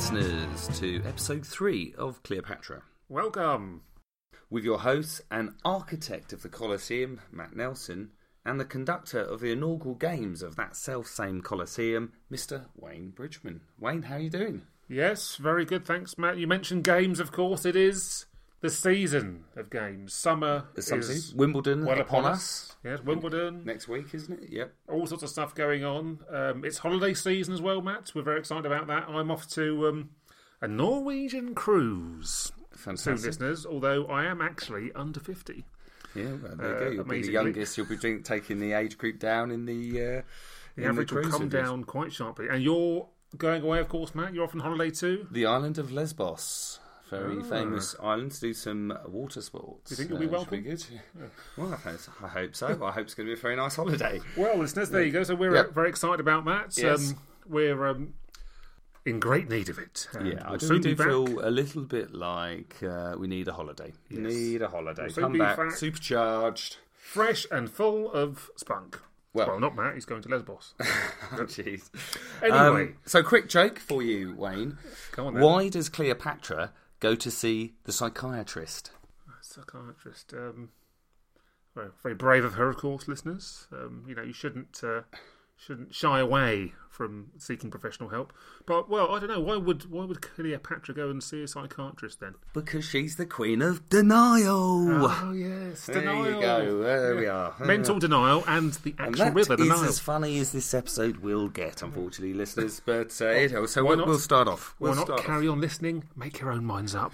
listeners, to episode 3 of Cleopatra. Welcome. With your host and architect of the Colosseum, Matt Nelson, and the conductor of the inaugural games of that self-same Colosseum, Mr. Wayne Bridgman. Wayne, how are you doing? Yes, very good, thanks, Matt. You mentioned games, of course. It is the season of games. Summer is Wimbledon well upon us. Yes, Wimbledon. Next week, isn't it? Yep. All sorts of stuff going on. It's holiday season as well, Matt. We're very excited about that. I'm off to a Norwegian cruise. Fantastic. To listeners, although I am actually under 50. Yeah, well, there you go. You'll be the youngest. You'll be taking the age group down in the average will come down quite sharply. And you're going away, of course, Matt. You're off on holiday too? The island of Lesbos. Very famous island to do some water sports. Do you think you'll be welcome? Be good. Yeah. Well, I hope so. I hope it's going to be a very nice holiday. Well, listeners, there you go. So we're very excited about that. Yes. We're in great need of it. I do feel a little bit like we need a holiday. Yes. Need a holiday. We'll Come back, supercharged. Fresh and full of spunk. Well, not Matt, he's going to Lesbos. Oh, jeez. Anyway. So, quick joke for you, Wayne. Go on then. Why does Cleopatra go to see the psychiatrist? Psychiatrist. Very, very brave of her, of course, listeners. You shouldn't shy away from seeking professional help. But, well, I don't know. Why would Cleopatra go and see a psychiatrist then? Because she's the queen of denial. Oh, yes, denial. There you go. There we are. Mental denial and the actual river, the Nile. That is as funny as this episode will get, unfortunately, listeners. But, so we'll start off. Why not carry on listening? Make your own minds up.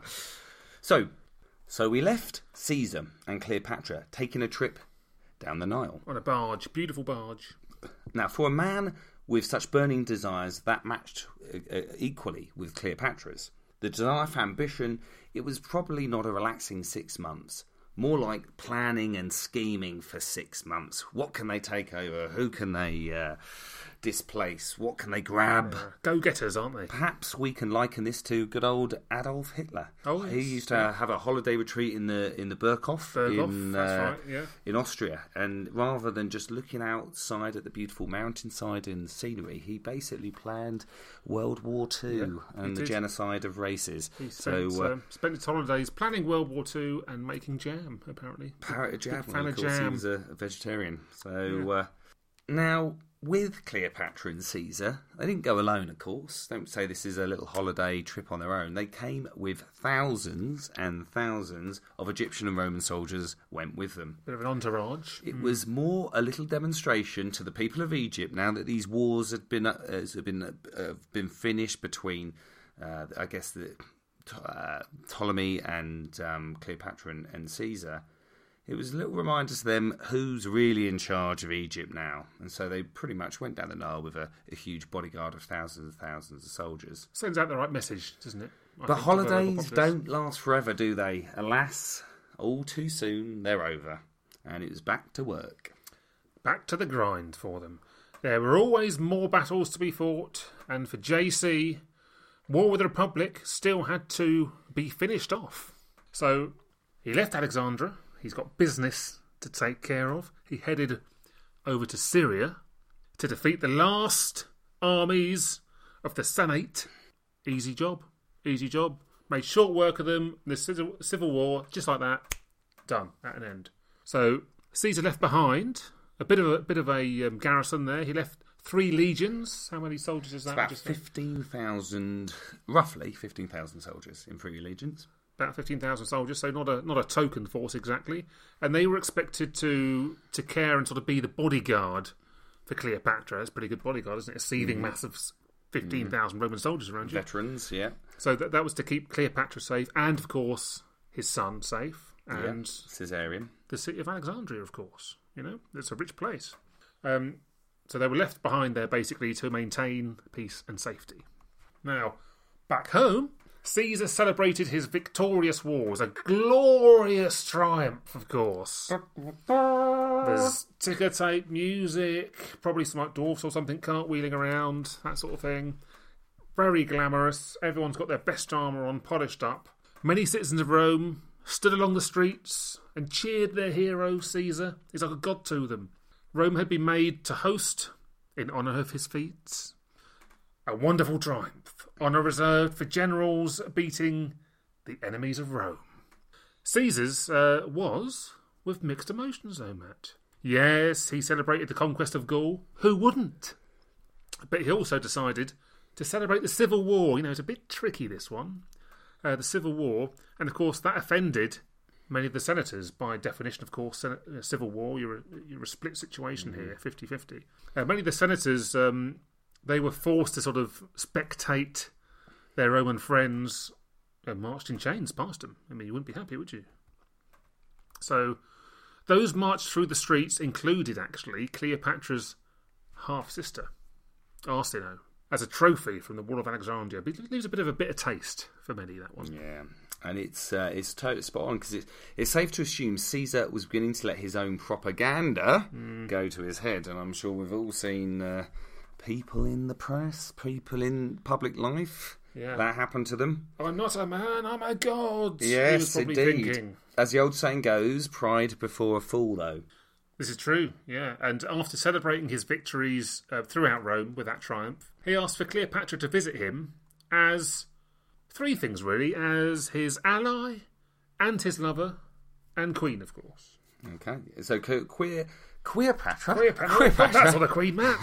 So we left Caesar and Cleopatra taking a trip down the Nile. On a barge. Beautiful barge. Now, for a man with such burning desires that matched equally with Cleopatra's, the desire for ambition, it was probably not a relaxing 6 months. More like planning and scheming for 6 months. What can they take over? Who can they displace? What can they grab? Go-getters, aren't they? Perhaps we can liken this to good old Adolf Hitler. Oh, yes. He used to have a holiday retreat in the Berghof, that's right, yeah. in Austria, and rather than just looking outside at the beautiful mountainside and scenery, he basically planned World War II and the genocide of races. He spent his holidays planning World War II and making jam, apparently. Jam. Fan of of course, jam. he was a vegetarian. So now, with Cleopatra and Caesar, they didn't go alone, of course. Don't say this is a little holiday trip on their own. They came with thousands and thousands of Egyptian and Roman soldiers went with them. Bit of an entourage. It was more a little demonstration to the people of Egypt, now that these wars had been finished between, I guess, Ptolemy and Cleopatra and Caesar. It was a little reminder to them who's really in charge of Egypt now. And so they pretty much went down the Nile with a huge bodyguard of thousands and thousands of soldiers. Sends out the right message, doesn't it? But holidays don't last forever, do they? Alas, all too soon they're over. And it was back to work. Back to the grind for them. There were always more battles to be fought. And for JC, War with the Republic still had to be finished off. So he left Alexandria. He's got business to take care of. He headed over to Syria to defeat the last armies of the Senate. Easy job. Made short work of them. The civil war, just like that, done at an end. So Caesar left behind a bit of a garrison there. He left 3 legions. How many soldiers is that? About 15,000, roughly 15,000 soldiers in 3 legions. About 15,000 soldiers, so not a token force exactly. And they were expected to care and sort of be the bodyguard for Cleopatra. It's a pretty good bodyguard, isn't it? A seething mass of 15,000 Roman soldiers around you. Veterans, yeah. So that was to keep Cleopatra safe, and of course his son safe, and Caesarion. The city of Alexandria, of course. It's a rich place. So they were left behind there basically to maintain peace and safety. Now, back home, Caesar celebrated his victorious wars, a glorious triumph, of course. There's ticker tape, music, probably some like dwarfs or something cartwheeling around, that sort of thing. Very glamorous. Everyone's got their best armour on, polished up. Many citizens of Rome stood along the streets and cheered their hero, Caesar. He's like a god to them. Rome had been made to host, in honour of his feats, a wonderful triumph Honour reserved for generals beating the enemies of Rome. Caesar's was with mixed emotions, though, Matt. Yes, he celebrated the conquest of Gaul. Who wouldn't? But he also decided to celebrate the Civil War. It's a bit tricky, this one. The Civil War. And, of course, that offended many of the senators. By definition, of course, Civil War, you're a split situation here, 50-50. Many of the senators, they were forced to sort of spectate their Roman friends marched in chains past them. You wouldn't be happy, would you? So those marched through the streets included, actually, Cleopatra's half-sister, Arsinoe, as a trophy from the Wall of Alexandria. But it leaves a bit of a bitter taste for many, that one. Yeah, and it's totally spot on, because it's safe to assume Caesar was beginning to let his own propaganda go to his head, and I'm sure we've all seen people in the press, people in public life, that happened to them. I'm not a man, I'm a god. Yes, he was probably indeed. Thinking. As the old saying goes, pride before a fall, though. This is true, yeah. And after celebrating his victories throughout Rome with that triumph, he asked for Cleopatra to visit him as three things, really: as his ally, and his lover, and queen, of course. Okay, so Cleopatra. That's not a queen, Matt.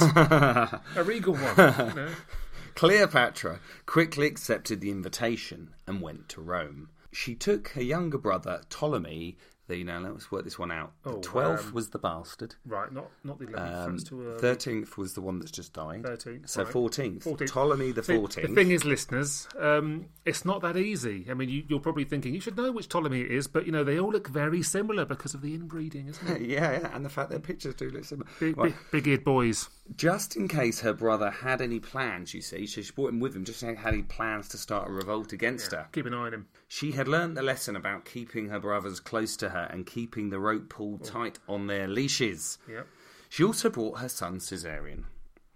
A regal one. Cleopatra quickly accepted the invitation and went to Rome. She took her younger brother, Ptolemy. Let's work this one out. The 12th was the bastard. Right, not the 11th. That's too early. 13th was the one that's just died. 13th. So right. 14th. Ptolemy the 14th. The thing is, listeners, it's not that easy. You're probably thinking, you should know which Ptolemy it is, but, they all look very similar because of the inbreeding, isn't it? yeah, and the fact their pictures do look similar. Big-eared boys. Just in case her brother had any plans, you see, so she brought him with him, just in case had any plans to start a revolt against her. Keep an eye on him. She had learnt the lesson about keeping her brothers close to her and keeping the rope pulled tight on their leashes. Yep. She also brought her son Caesarion.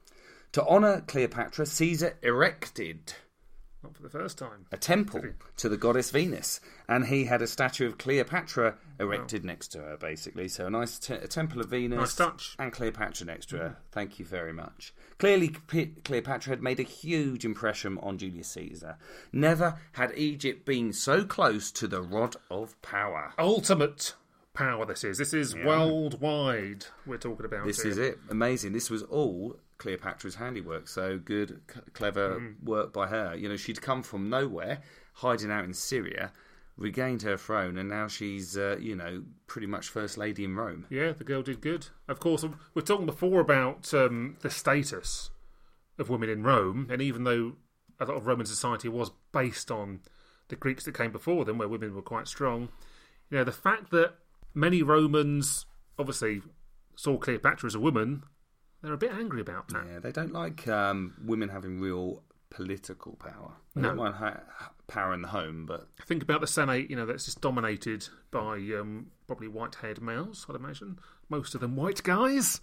To honour Cleopatra, Caesar erected... Not for the first time. A temple to the goddess Venus. And he had a statue of Cleopatra erected next to her, basically. So a nice a temple of Venus. Nice touch. And Cleopatra next to her. Thank you very much. Clearly, Cleopatra had made a huge impression on Julius Caesar. Never had Egypt been so close to the rod of power. Ultimate power, this is. This is worldwide we're talking about. This is it. Amazing. This was all Cleopatra's handiwork. So good, clever work by her. She'd come from nowhere, hiding out in Syria, regained her throne, and now she's, pretty much first lady in Rome. Yeah, the girl did good. Of course, we're talking before about the status of women in Rome, and even though a lot of Roman society was based on the Greeks that came before them, where women were quite strong, the fact that many Romans obviously saw Cleopatra as a woman, they're a bit angry about that. Yeah, they don't like women having real political power. They No. don't mind power in the home, but... Think about the Senate, that's just dominated by probably white-haired males, I'd imagine. Most of them white guys.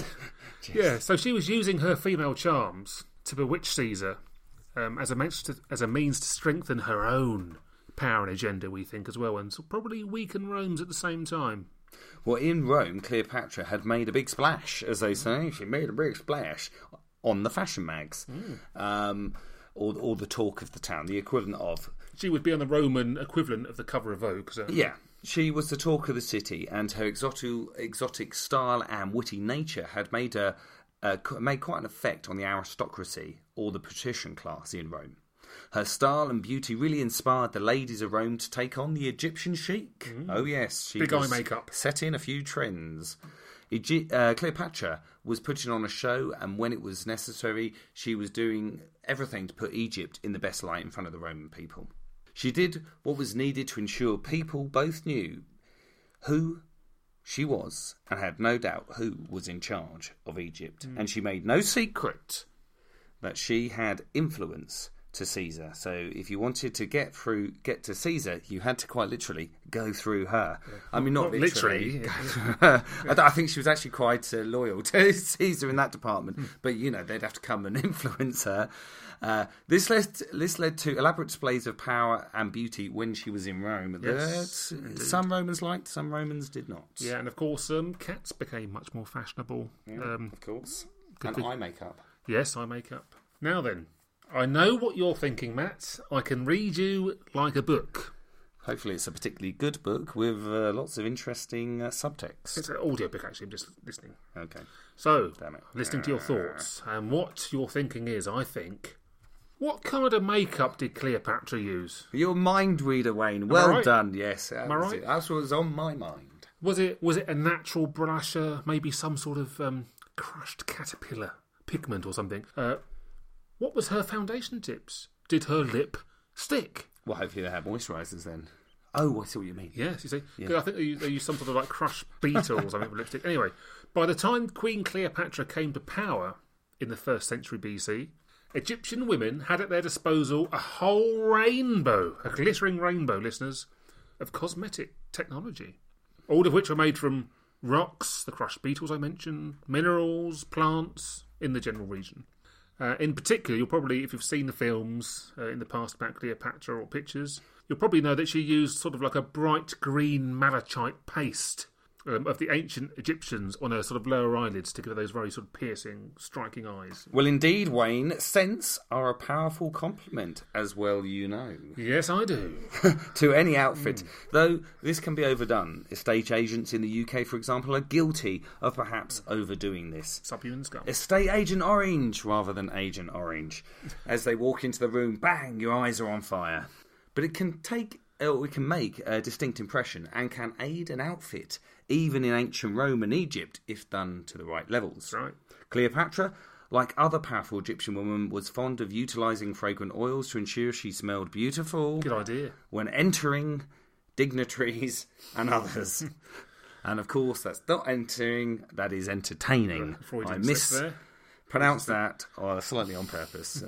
Yeah, so she was using her female charms to bewitch Caesar as a means to strengthen her own power and agenda, we think, as well, and so probably weaken Rome's at the same time. Well, in Rome, Cleopatra had made a big splash, as they say. She made a big splash on the fashion mags. Or the talk of the town, the equivalent of... She would be on the Roman equivalent of the cover of Vogue. So. Yeah, she was the talk of the city, and her exotic style and witty nature had made her made quite an effect on the aristocracy or the patrician class in Rome. Her style and beauty really inspired the ladies of Rome to take on the Egyptian chic. Oh yes, she Big eye makeup. Set in a few trends. Cleopatra was putting on a show, and when it was necessary, she was doing everything to put Egypt in the best light in front of the Roman people. She did what was needed to ensure people both knew who she was and had no doubt who was in charge of Egypt. And she made no secret that she had influence to Caesar. So if you wanted to get to Caesar, you had to quite literally go through her. I mean, not literally. I think she was actually quite loyal to Caesar in that department. But, they'd have to come and influence her. This led to elaborate displays of power and beauty when she was in Rome. Yes, Some Romans liked, some Romans did not. Yeah, and of course, cats became much more fashionable. Of course. And eye makeup. Yes, eye makeup. Now then, I know what you're thinking, Matt. I can read you like a book. Hopefully it's a particularly good book with lots of interesting subtext. It's an audio book, actually. I'm just listening. Okay. So, Damn it. listening to your thoughts. And what you're thinking is, I think, what kind of makeup did Cleopatra use? You're a mind reader, Wayne. I Well right? done, yes. Am I right? That's what was on my mind. Was it a natural blusher? Maybe some sort of crushed caterpillar pigment or something? What was her foundation tips? Did her lip stick? Well, hopefully they have moisturisers then. Oh, I see what you mean. Yes, you see. Yeah. I think they used some sort of like crushed beetle or something for lipstick. Anyway, by the time Queen Cleopatra came to power in the 1st century BC, Egyptian women had at their disposal a whole rainbow, a glittering rainbow, listeners, of cosmetic technology. All of which were made from rocks, the crushed beetles I mentioned, minerals, plants in the general region. In particular, you'll probably, if you've seen the films in the past about Cleopatra or pictures, you'll probably know that she used sort of like a bright green malachite paste of the ancient Egyptians on her sort of lower eyelids to give her those very sort of piercing, striking eyes. Well, indeed, Wayne, scents are a powerful compliment, as well you know. Yes, I do. To any outfit. Though this can be overdone. Estate agents in the UK, for example, are guilty of perhaps overdoing this. Subhuman skull. Estate agent orange rather than agent orange. As they walk into the room, bang, your eyes are on fire. But it can make a distinct impression and can aid an outfit, even in ancient Rome and Egypt, if done to the right levels. That's right. Cleopatra, like other powerful Egyptian women, was fond of utilising fragrant oils to ensure she smelled beautiful Good idea. when entering dignitaries and others. And of course, that's not entering, that is entertaining. Freudian I slip there. mispronounced that slightly on purpose.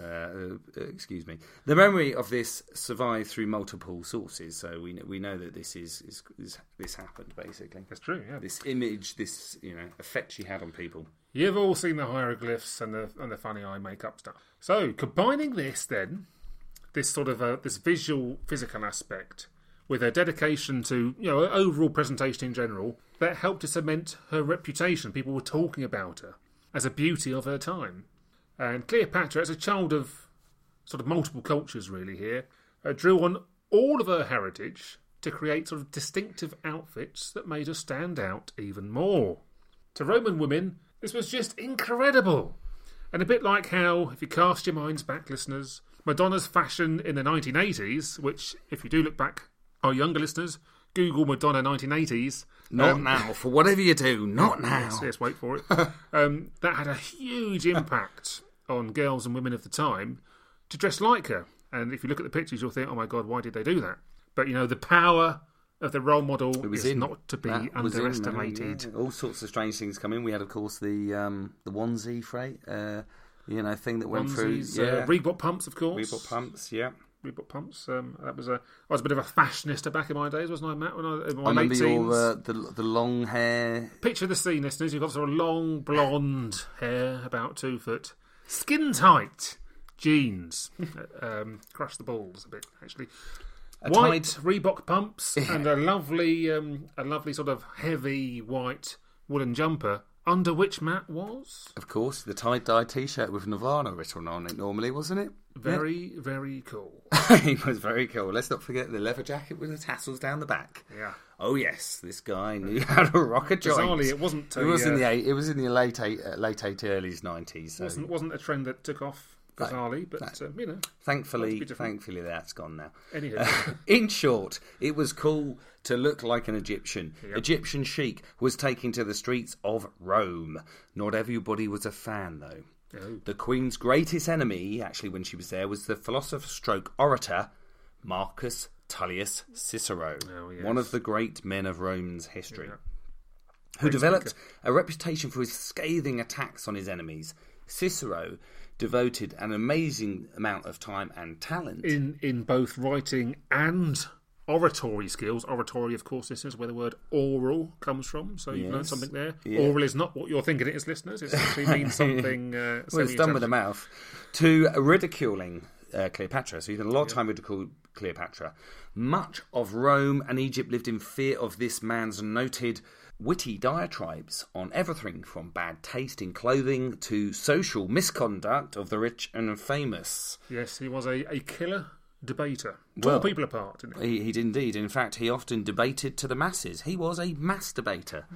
Excuse me. The memory of this survived through multiple sources, so we know that this happened basically. That's true, yeah. This image, this effect she had on people. You've all seen the hieroglyphs and the funny eye makeup stuff. So, combining this then, this sort of this visual, physical aspect, with her dedication to her overall presentation in general, that helped to cement her reputation. People were talking about her as a beauty of her time. And Cleopatra, as a child of sort of multiple cultures really here, drew on all of her heritage to create sort of distinctive outfits that made her stand out even more. To Roman women, this was just incredible. And a bit like how, if you cast your minds back, listeners, Madonna's fashion in the 1980s, which, if you do look back, our younger listeners, Google Madonna 1980s. Not now. For whatever you do, not now. Yes, wait for it. That had a huge impact on girls and women of the time to dress like her. And if you look at the pictures, you'll think, oh my God, why did they do that? But, the power of the role model is not to be underestimated. All sorts of strange things come in. We had, of course, the onesie freight, thing that went through. Yeah. Reebok pumps, of course. Reebok pumps, yeah. Reebok pumps. I was a bit of a fashionista back in my days, wasn't I, Matt? When I in my I remember late teens. the long hair. Picture the scene, listeners. You've got sort of long blonde hair, about 2 foot, skin tight jeans. Crush the balls a bit, actually. White Reebok pumps and a lovely sort of heavy white woolen jumper. Under which Matt was? Of course, the tie-dye T-shirt with Nirvana written on it normally, wasn't it? Very, very cool. He was very cool. Let's not forget the leather jacket with the tassels down the back. Yeah. Oh yes, this guy knew how to rock a joint. Bizarrely, it wasn't. It was in the late 80s, 90s. So. Wasn't a trend that took off. Bizarrely, but Thankfully, that's gone now. Anyhow. In short, it was cool to look like an Egyptian. Yep. Egyptian chic was taking to the streets of Rome. Not everybody was a fan, though. Oh. The Queen's greatest enemy, actually, when she was there, was the philosopher-stroke-orator Marcus Tullius Cicero, one of the great men of Rome's history, who developed a reputation for his scathing attacks on his enemies. Cicero devoted an amazing amount of time and talent in both writing and oratory skills. Oratory, of course, listeners, where the word oral comes from. So you've learned something there. Yeah. Oral is not what you're thinking it is, listeners. It actually means something. Well, it's done with the mouth. To ridiculing Cleopatra. So you spent a lot of time ridiculing Cleopatra. Much of Rome and Egypt lived in fear of this man's noted witty diatribes on everything from bad taste in clothing to social misconduct of the rich and famous. Yes, he was a killer debater. Well, Tore people apart, didn't he? He did indeed. In fact, he often debated to the masses. He was a mass debater.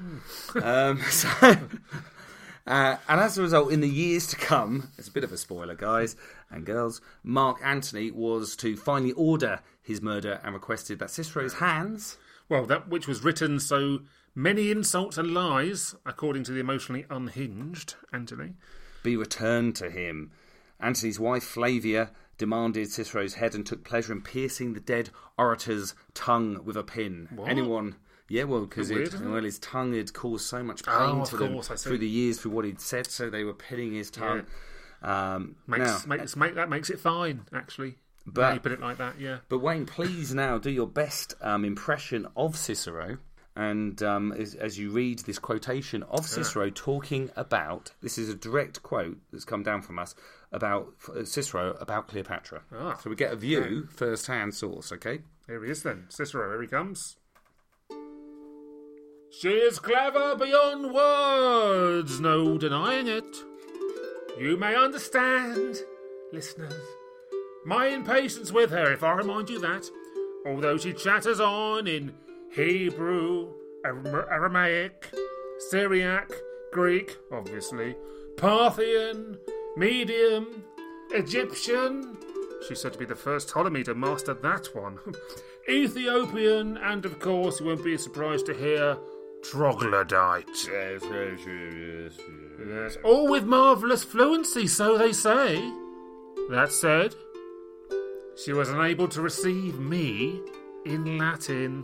And as a result, in the years to come, it's a bit of a spoiler, guys and girls, Mark Antony was to finally order his murder and requested that Cicero's hands... Well, that which was written so many insults and lies, according to the emotionally unhinged Antony, be returned to him. Antony's wife, Flavia, demanded Cicero's head and took pleasure in piercing the dead orator's tongue with a pin. What? Anyone... Yeah, well, because his tongue had caused so much pain to them through the years through what he'd said, so they were pinning his tongue. Yeah. That makes it fine, actually. But you put it like that, yeah. But Wayne, please now do your best impression of Cicero, and as you read this quotation of Cicero talking about, this is a direct quote that's come down from us about Cicero about Cleopatra. So we get a view, first-hand source. Okay, here he is then, Cicero. Here he comes. She is clever beyond words, no denying it. You may understand, listeners, my impatience with her, if I remind you that, although she chatters on in Hebrew, Aramaic, Syriac, Greek, obviously, Parthian, Medium, Egyptian. She's said to be the first Ptolemy to master that one. Ethiopian, and of course, you won't be surprised to hear troglodyte. Yes. All with marvellous fluency, so they say. That said, she was unable to receive me in Latin.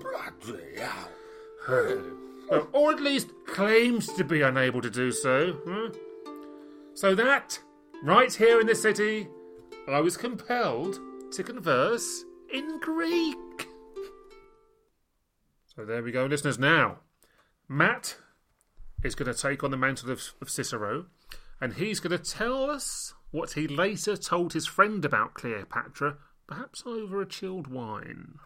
Or at least claims to be unable to do so. So that, right here in the city, I was compelled to converse in Greek. So there we go, listeners. Now, Matt is going to take on the mantle of Cicero, and he's going to tell us what he later told his friend about Cleopatra, perhaps over a chilled wine.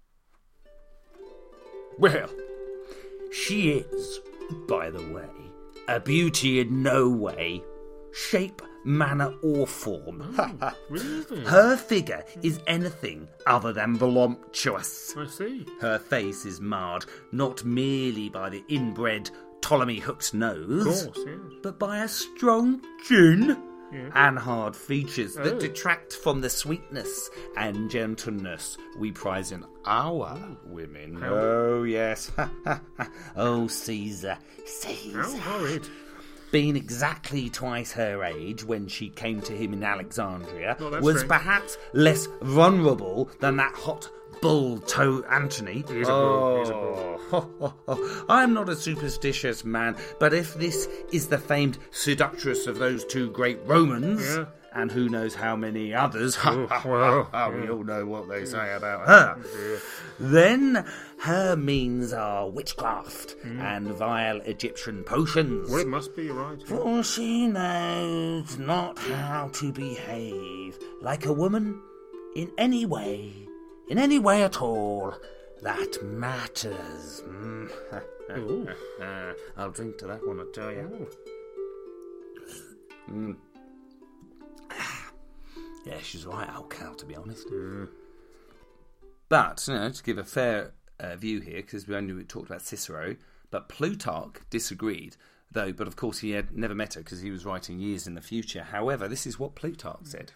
Well, she is, by the way, a beauty in no way, shape, manner or form. Really? Her figure is anything other than voluptuous. I see. Her face is marred not merely by the inbred Ptolemy hooked nose, Of course, yes. but by a strong chin Yeah. and hard features that detract from the sweetness and gentleness we prize in our women. How? Oh, yes. Oh, Caesar. How horrid. Being exactly twice her age when she came to him in Alexandria, Well, that's was strange. perhaps less vulnerable than that hot bull toe Antony. He is a bull. He is a bull. I'm not a superstitious man, but if this is the famed seductress of those two great Romans, Yeah. and who knows how many others, we all know what they say about her, then her means are witchcraft and vile Egyptian potions. Well, it must be, you're right. Yeah. For she knows not how to behave like a woman in any way at all that matters. Ooh. I'll drink to that one, I tell you. Yeah, she's right, old cow, to be honest. But, to give a fair view here, because we only talked about Cicero, but Plutarch disagreed, though, but of course he had never met her because he was writing years in the future. However, this is what Plutarch said.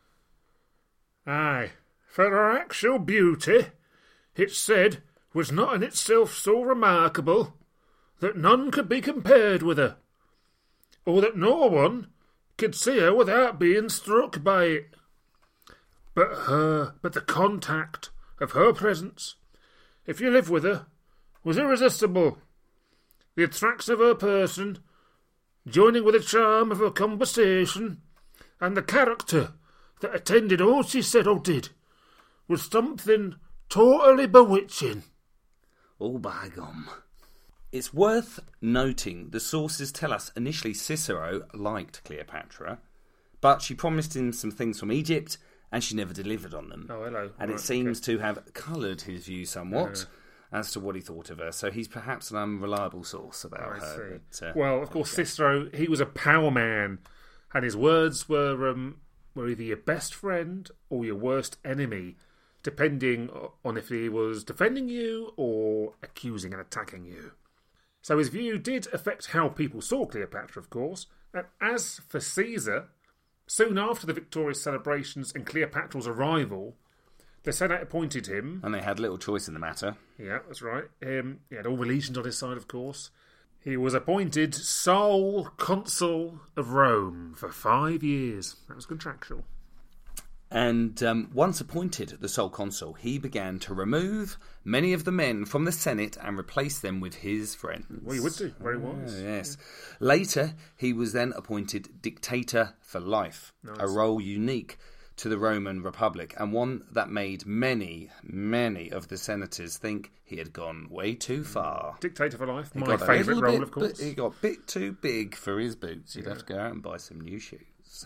Aye, for her actual beauty, it's said, was not in itself so remarkable that none could be compared with her, or that no one could see her without being struck by it. But the contact of her presence, if you live with her, was irresistible. The attraction of her person, joining with the charm of her conversation, and the character that attended all she said or did, was something totally bewitching. Oh, by gum. It's worth noting the sources tell us initially Cicero liked Cleopatra, but she promised him some things from Egypt and she never delivered on them. Oh, hello. And Right, it seems to have coloured his view somewhat. as to what he thought of her. So he's perhaps an unreliable source about her. But, well, of course, Cicero, he was a power man, and his words were either your best friend or your worst enemy, depending on if he was defending you or accusing and attacking you. So his view did affect how people saw Cleopatra, of course. And as for Caesar, soon after the victorious celebrations and Cleopatra's arrival, the Senate appointed him. And they had little choice in the matter. Yeah, that's right. He had all the legions on his side, of course. He was appointed sole consul of Rome for 5 years. That was contractual. And once appointed the sole consul, he began to remove many of the men from the Senate and replace them with his friends. Well, he would do. Very wise. Yes. Later, he was then appointed dictator for life, a role unique to the Roman Republic, and one that made many, many of the senators think he had gone way too far. Dictator for life, my favourite role, of course. He got a bit too big for his boots. He'd have to go out and buy some new shoes.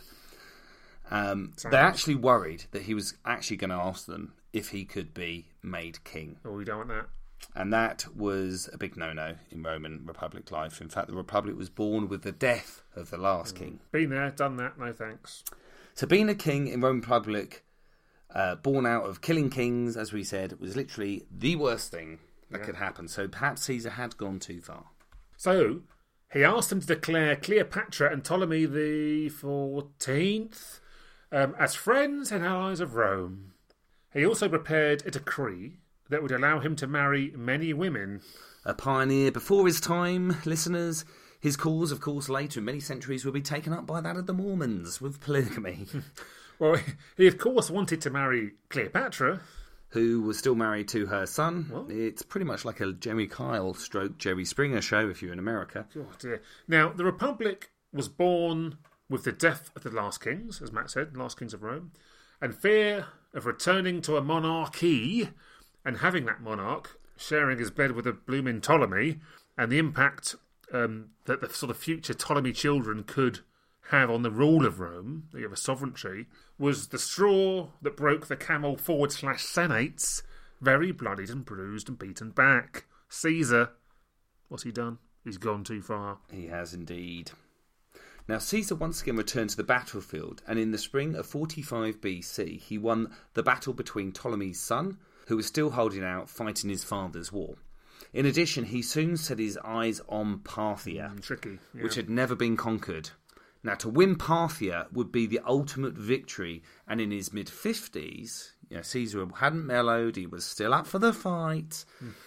They actually worried that he was actually going to ask them if he could be made king. Oh, we don't want that. And that was a big no-no in Roman Republic life. In fact, the Republic was born with the death of the last king. Been there, done that, no thanks. So being a king in Roman Republic, born out of killing kings, as we said, was literally the worst thing that could happen. So perhaps Caesar had gone too far. So he asked them to declare Cleopatra and Ptolemy the 14th as friends and allies of Rome. He also prepared a decree that would allow him to marry many women. A pioneer before his time, listeners. His cause, of course, later in many centuries will be taken up by that of the Mormons with polygamy. Well, he of course wanted to marry Cleopatra, who was still married to her son. What? It's pretty much like a Jerry Kyle / Jerry Springer show if you're in America. Oh dear. Now, the Republic was born with the death of the last kings, as Matt said, last kings of Rome, and fear of returning to a monarchy and having that monarch sharing his bed with a blooming Ptolemy, and the impact that the sort of future Ptolemy children could have on the rule of Rome, the sovereignty, was the straw that broke the camel / Senate's very bloodied and bruised and beaten back. Caesar, what's he done? He's gone too far. He has indeed. Now, Caesar once again returned to the battlefield, and in the spring of 45 BC, he won the battle between Ptolemy's son, who was still holding out, fighting his father's war. In addition, he soon set his eyes on Parthia, Tricky, yeah. which had never been conquered. Now, to win Parthia would be the ultimate victory, and in his mid-50s, Caesar hadn't mellowed, he was still up for the fight.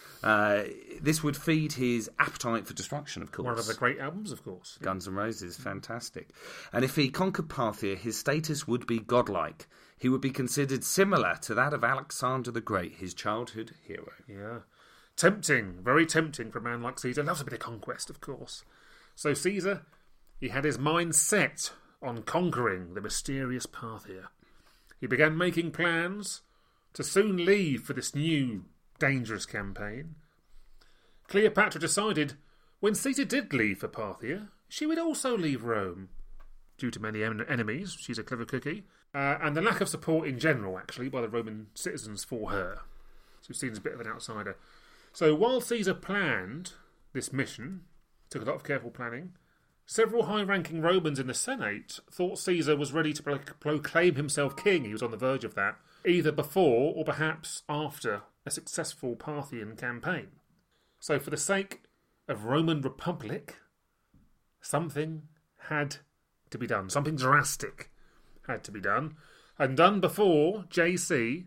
This would feed his appetite for destruction, of course. One of the great albums, of course. Guns N' Roses, fantastic. And if he conquered Parthia, his status would be godlike. He would be considered similar to that of Alexander the Great, his childhood hero. Yeah. Tempting, very tempting for a man like Caesar. Loves a bit of conquest, of course. So Caesar, he had his mind set on conquering the mysterious Parthia. He began making plans to soon leave for this new, dangerous campaign. Cleopatra decided when Caesar did leave for Parthia, she would also leave Rome. Due to many enemies, she's a clever cookie, and the lack of support in general, actually, by the Roman citizens for her. So seen as a bit of an outsider. So while Caesar planned this mission, took a lot of careful planning, several high-ranking Romans in the Senate thought Caesar was ready to proclaim himself king. He was on the verge of that, either before or perhaps after a successful Parthian campaign. So for the sake of Roman Republic, something had to be done. Something drastic had to be done. And done before JC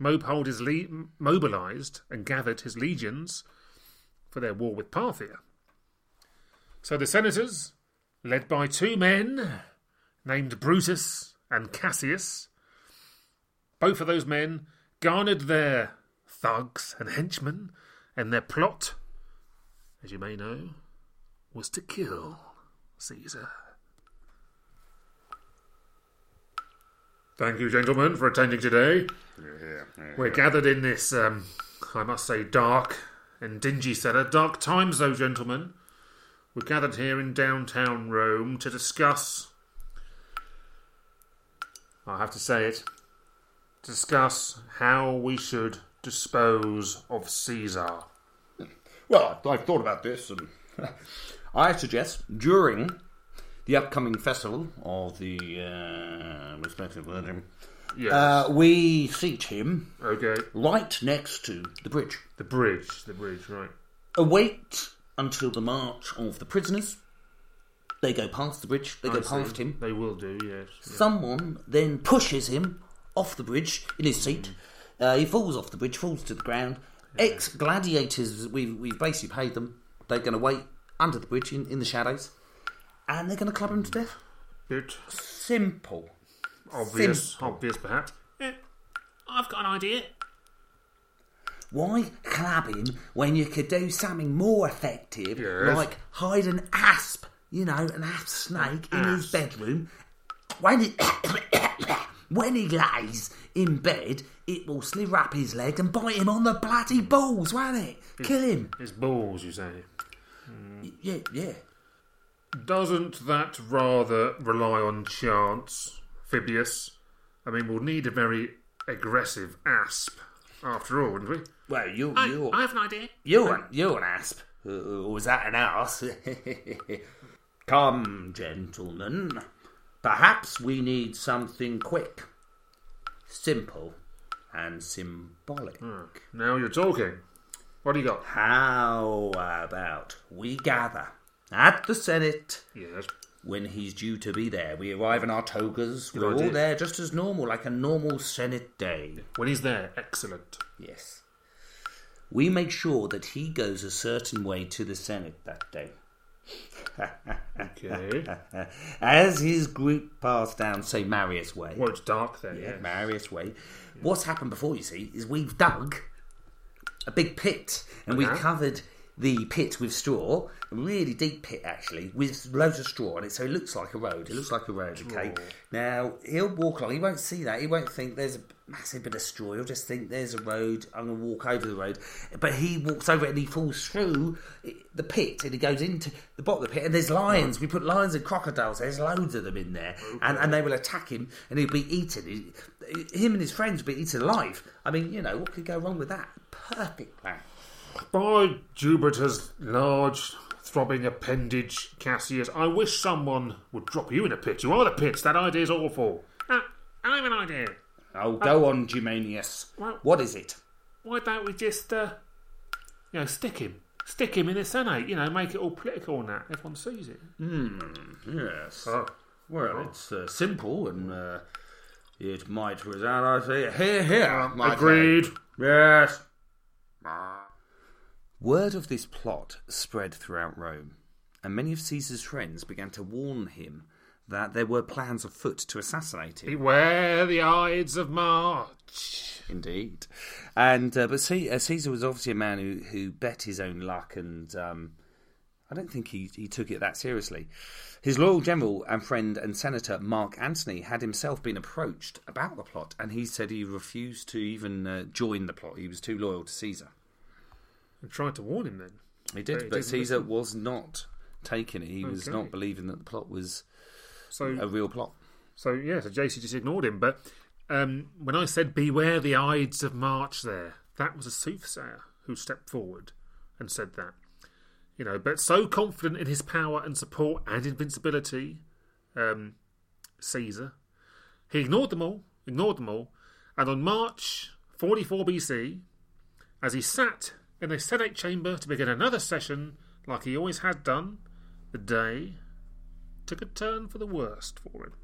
mobilised and gathered his legions for their war with Parthia. So the senators, led by two men named Brutus and Cassius, both of those men garnered their thugs and henchmen, and their plot, as you may know, was to kill Caesar. Thank you, gentlemen, for attending today. We're gathered in this, I must say, dark and dingy cellar. Dark times, though, gentlemen. We're gathered here in downtown Rome to discuss, I have to say it, discuss how we should dispose of Caesar. Well, I've thought about this, and I suggest during the upcoming festival of the respective Virgin, we seat him right next to the bridge. The bridge, right. Await until the march of the prisoners. They go past the bridge, they go past him. They will do, yes. Someone then pushes him off the bridge in his seat. He falls off the bridge, falls to the ground. Ex-gladiators, we've basically paid them. They're going to wait under the bridge in the shadows. And they're going to club him to death. Good. Simple. Obvious perhaps. Yeah, I've got an idea. Why club him when you could do something more effective, like hide an asp, an asp snake in his bedroom? When he lays in bed, it will slither up his leg and bite him on the bloody balls, won't it? Kill him. His balls, you say? Yeah. Doesn't that rather rely on chance, Phibius? I mean, we'll need a very aggressive asp, after all, wouldn't we? Well, I have an idea. You're an asp. Or was that an arse? Come, gentlemen. Perhaps we need something quick, simple, and symbolic. Now you're talking. What do you got? How about we gather at the Senate? Yes. When he's due to be there. We arrive in our togas. We're all there just as normal, like a normal Senate day. When he's there, excellent. Yes. We make sure that he goes a certain way to the Senate that day. Okay. As his group pass down, say, Marius Way. Well, it's dark there, yeah. Marius Way. What's happened before, you see, is we've dug a big pit, and we've covered the pit with straw, a really deep pit actually, with loads of straw on it, so it looks like a road. Okay? Now, he'll walk along, he won't see that, he won't think there's a massive bit of straw, he'll just think there's a road, I'm going to walk over the road. But he walks over it and he falls through the pit, and he goes into the bottom of the pit, and there's lions, we put lions and crocodiles, there's loads of them in there, and they will attack him, and he'll be eaten. Him and his friends will be eaten alive. I mean, what could go wrong with that? Perfect plan. By Jupiter's large, throbbing appendage, Cassius, I wish someone would drop you in a pit. You are the pits. That idea's awful. I have an idea. Oh, go on, Germanius. What is it? Why don't we just, stick him? Stick him in the Senate, make it all political and that. Everyone sees it. Yes. It's simple and it might resound, I say, here. Agreed. Yes. Word of this plot spread throughout Rome, and many of Caesar's friends began to warn him that there were plans afoot to assassinate him. Beware the Ides of March. Indeed. And but Caesar was obviously a man who bet his own luck, and I don't think he took it that seriously. His loyal general and friend and senator Mark Antony had himself been approached about the plot, and he said he refused to even join the plot. He was too loyal to Caesar. And tried to warn him then. He did, but Caesar was not taking it. He was not believing that the plot was a real plot. So JC just ignored him. But when I said beware the Ides of March there, that was a soothsayer who stepped forward and said that. But so confident in his power and support and invincibility, Caesar, he ignored them all, and on March 44 BC, as he sat in a Senate chamber to begin another session, like he always had done, the day took a turn for the worst for him.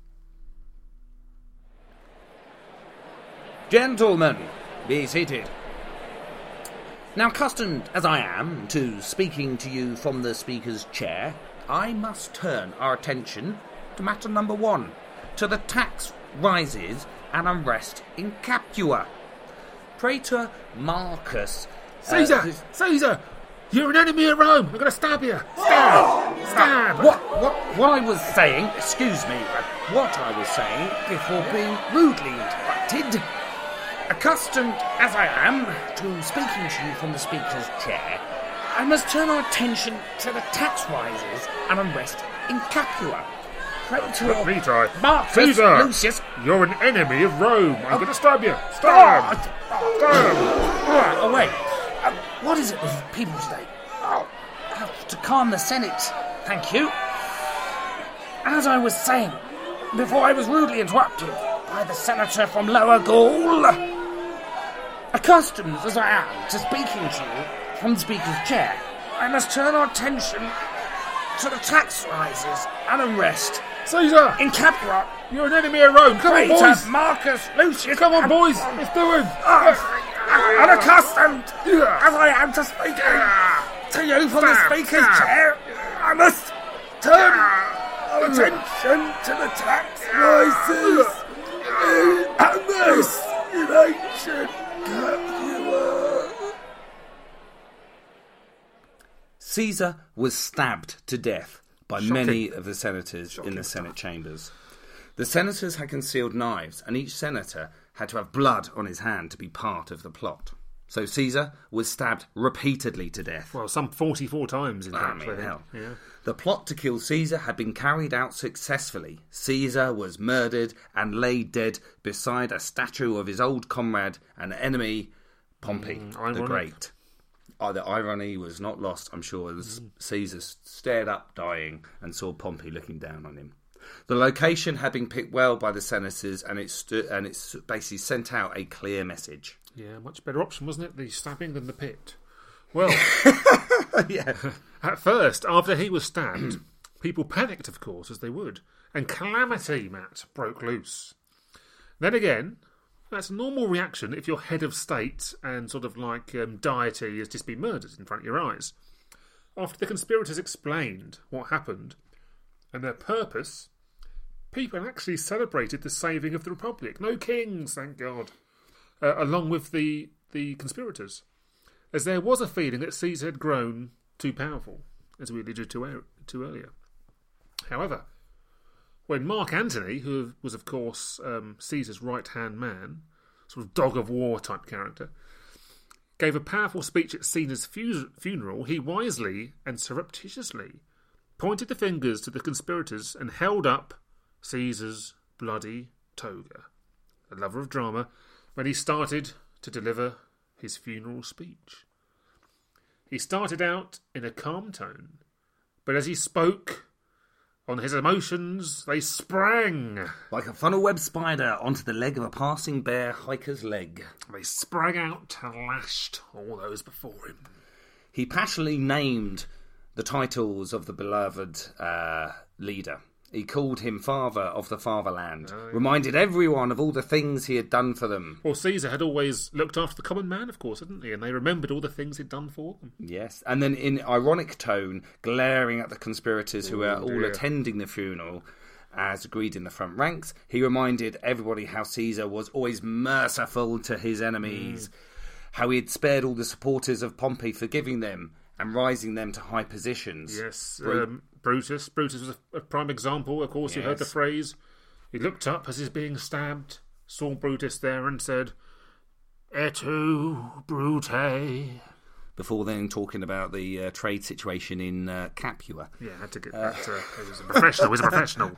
Gentlemen, be seated. Now, accustomed as I am to speaking to you from the Speaker's chair, I must turn our attention to matter number 1, to the tax rises and unrest in Capua. Praetor Marcus... Caesar! You're an enemy of Rome! I'm going to stab you! Stab! What I was saying, excuse me, what I was saying before being rudely interrupted... Accustomed as I am to speaking to you from the Speaker's chair, I must turn our attention to the tax rises and unrest in Capua. Praetor Marcus Caesar, Lucius... You're an enemy of Rome. I'm going to stab you. Stab! All right, wait. What is it with people today? Oh, to calm the Senate. Thank you. As I was saying, before I was rudely interrupted by the senator from Lower Gaul, accustomed as I am to speaking to you from the Speaker's chair, I must turn our attention to the tax rises and unrest Caesar! in Capua. You're an enemy of Rome. Come on, boys! Marcus Lucius. Come on, boys! Let's do it! Unaccustomed as I am to speaking to you from the Speaker's chair, I must turn our attention to the tax rises and this in ancient Capua. Caesar was stabbed to death by many of the senators in the Senate chambers. The senators had concealed knives, and each senator had to have blood on his hand to be part of the plot. So Caesar was stabbed repeatedly to death. Well, some 44 times in fact. Hell. Yeah. The plot to kill Caesar had been carried out successfully. Caesar was murdered and laid dead beside a statue of his old comrade and enemy, Pompey the Great. The irony was not lost, I'm sure, as Caesar stared up dying and saw Pompey looking down on him. The location had been picked well by the senators, and it basically sent out a clear message. Yeah, much better option, wasn't it? The stabbing than the pit. Well, Yeah. at first, after he was stabbed, people panicked, of course, as they would, and calamity, Matt, broke loose. Then again, that's a normal reaction if you're head of state and sort of like deity has just been murdered in front of your eyes. After the conspirators explained what happened and their purpose, people actually celebrated the saving of the Republic. No kings, thank God. Along with the conspirators. As there was a feeling that Caesar had grown too powerful, as we alluded to earlier. However, when Mark Antony, who was of course Caesar's right-hand man, sort of dog of war type character, gave a powerful speech at Caesar's funeral, he wisely and surreptitiously pointed the fingers to the conspirators and held up Caesar's bloody toga. A lover of drama, when he started to deliver his funeral speech. He started out in a calm tone, but as he spoke, on his emotions, they sprang. Like a funnel web spider onto the leg of a passing bear hiker's leg. They sprang out and lashed all those before him. He passionately named the titles of the beloved leader. He called him father of the fatherland, reminded everyone of all the things he had done for them. Well, Caesar had always looked after the common man, of course, hadn't he? And they remembered all the things he'd done for them. Yes, and then in ironic tone, glaring at the conspirators who were all attending the funeral, as agreed in the front ranks, he reminded everybody how Caesar was always merciful to his enemies, how he had spared all the supporters of Pompey, forgiving them and rising them to high positions. Yes, Brutus. Brutus was a prime example. Of course, you heard the phrase. He looked up as he's being stabbed, saw Brutus there and said, "Et tu, Brute?" Before then talking about the trade situation in Capua. Yeah, I had to get that. He was a professional. He was a professional.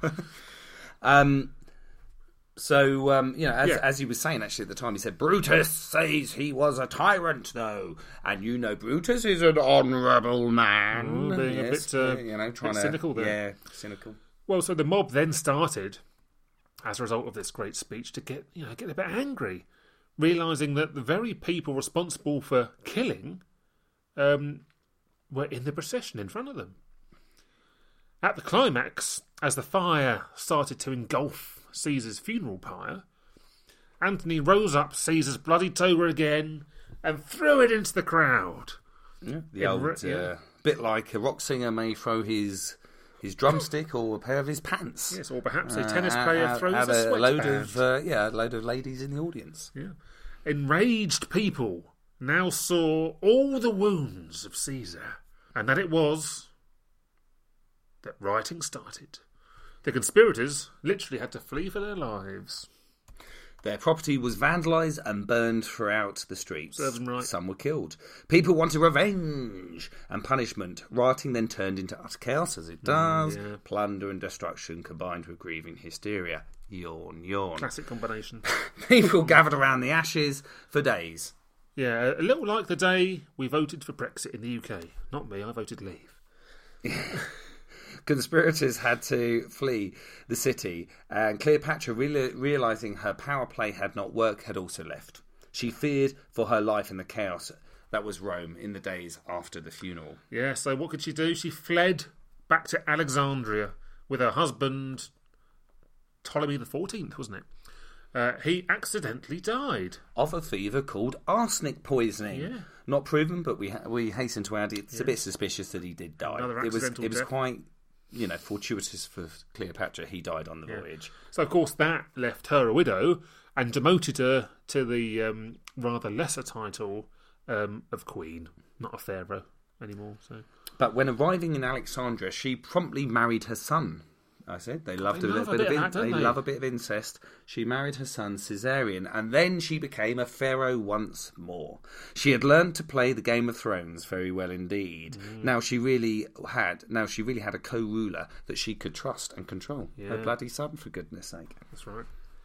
As he was saying, actually, at the time, he said, Brutus says he was a tyrant, though. And you know Brutus is an honourable man. Being a bit cynical there. Yeah, cynical. Well, so the mob then started, as a result of this great speech, to get a bit angry, realising that the very people responsible for killing were in the procession in front of them. At the climax, as the fire started to engulf Caesar's funeral pyre, Antony rose up Caesar's bloody toga again and threw it into the crowd. Yeah, the old bit like a rock singer may throw his drumstick or a pair of his pants. Yes, or perhaps a tennis player throws a sweatband. A load of ladies in the audience. Yeah. Enraged people now saw all the wounds of Caesar, and that it was that rioting started. The conspirators literally had to flee for their lives. Their property was vandalised and burned throughout the streets. Serves them right. Some were killed. People wanted revenge and punishment. Rioting then turned into utter chaos, as it does. Plunder and destruction combined with grieving hysteria. Yawn, yawn. Classic combination. People gathered around the ashes for days. Yeah, a little like the day we voted for Brexit in the UK. Not me, I voted leave. Conspirators had to flee the city, and Cleopatra, realising her power play had not worked, had also left. She feared for her life in the chaos that was Rome in the days after the funeral. Yeah, so what could she do? She fled back to Alexandria with her husband, Ptolemy XIV, wasn't it? He accidentally died. Of a fever called arsenic poisoning. Yeah. Not proven, but we hasten to add it's a bit suspicious that he did die. Another It was accidental quite, fortuitous for Cleopatra. He died on the voyage. So, of course, that left her a widow and demoted her to the rather lesser title of queen, not a pharaoh anymore. So, But when arriving in Alexandria, she promptly married her son. I said they loved love a bit of incest. She married her son Caesarion, and then she became a pharaoh once more. She had learned to play the Game of Thrones very well indeed. Now she really had a co-ruler that she could trust and control. Her bloody son, for goodness sake. That's right.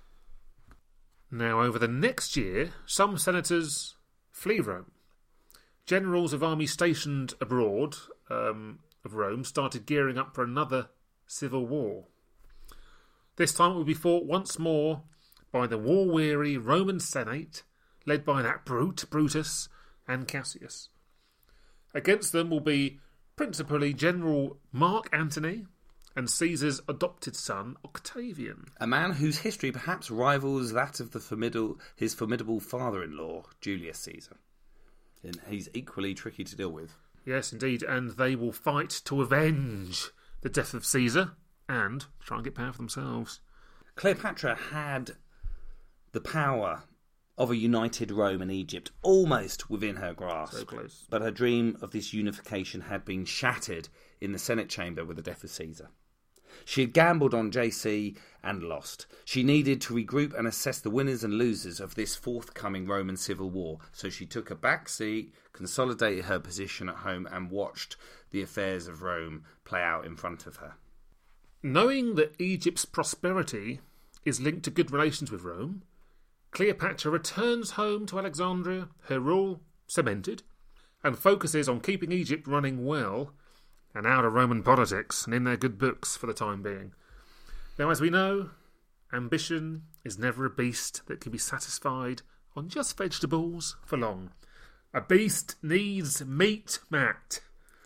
Now, over the next year, some senators flee Rome. Generals of armies stationed abroad of Rome started gearing up for another civil war. This time it would be fought once more by the war-weary Roman Senate, led by that brute Brutus and Cassius. Against them will be principally General Mark Antony and Caesar's adopted son Octavian. A man whose history perhaps rivals that of his formidable father-in-law, Julius Caesar. And he's equally tricky to deal with. Yes, indeed, and they will fight to avenge the death of Caesar and try and get power for themselves. Cleopatra had the power of a united Rome and Egypt almost within her grasp. So close. But her dream of this unification had been shattered in the Senate chamber with the death of Caesar. She had gambled on JC and lost. She needed to regroup and assess the winners and losers of this forthcoming Roman civil war. So she took a back seat, consolidated her position at home, and watched the affairs of Rome play out in front of her. Knowing that Egypt's prosperity is linked to good relations with Rome, Cleopatra returns home to Alexandria, her rule cemented, and focuses on keeping Egypt running well and out of Roman politics and in their good books for the time being. Now, as we know, ambition is never a beast that can be satisfied on just vegetables for long. A beast needs meat, Matt.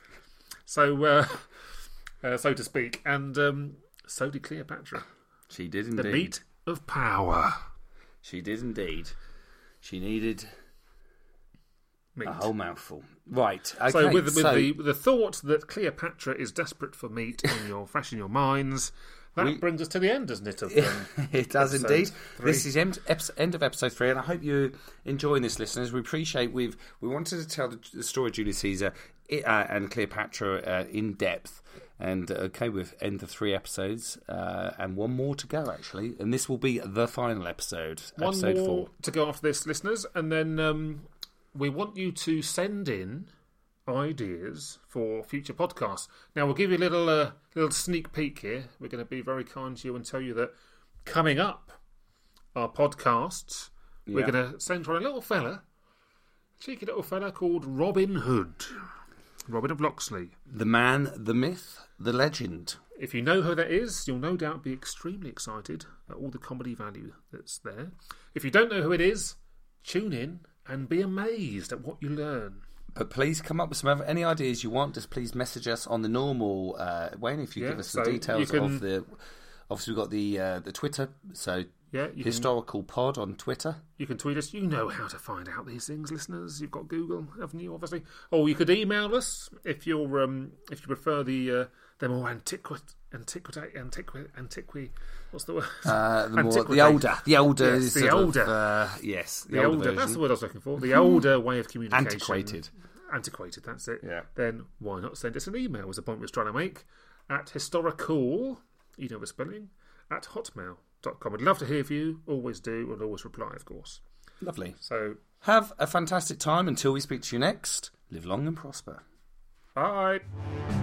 So to speak. And so did Cleopatra. She did indeed. The meat of power. She did indeed. She needed Meat. a whole mouthful. Right. Okay, so with the thought that Cleopatra is desperate for meat fresh in your minds, that brings us to the end, doesn't it? Of, it does indeed. 3. This is end of episode 3, and I hope you're enjoying this, listeners. We appreciate we wanted to tell the story of Julius Caesar and Cleopatra in depth. And we've ended the 3 episodes, and one more to go, actually. And this will be the final episode, episode 4. One more to go after this, listeners. And then we want you to send in ideas for future podcasts. Now, we'll give you a little sneak peek here. We're going to be very kind to you and tell you that coming up are podcasts. We're going to centre on a little fella, cheeky little fella called Robin Hood. Robin of Locksley. The man, the myth, the legend. If you know who that is, you'll no doubt be extremely excited at all the comedy value that's there. If you don't know who it is, tune in and be amazed at what you learn. But please come up with any ideas you want. Just please message us on the normal way. And if you give us the details of the... Obviously, we've got the Twitter, so Historical Pod on Twitter. You can tweet us. You know how to find out these things, listeners. You've got Google, haven't you? Obviously. Or you could email us if you prefer the more antiquity. What's the word? The older. Yes, the older. The older version. That's the word I was looking for. The older way of communication. Antiquated. That's it. Yeah. Then why not send us an email? Was the point we was trying to make at historical. You know the spelling, at hotmail.com. I'd love to hear from you. Always do, and always reply, of course. Lovely. So, have a fantastic time until we speak to you next. Live long and prosper. Bye.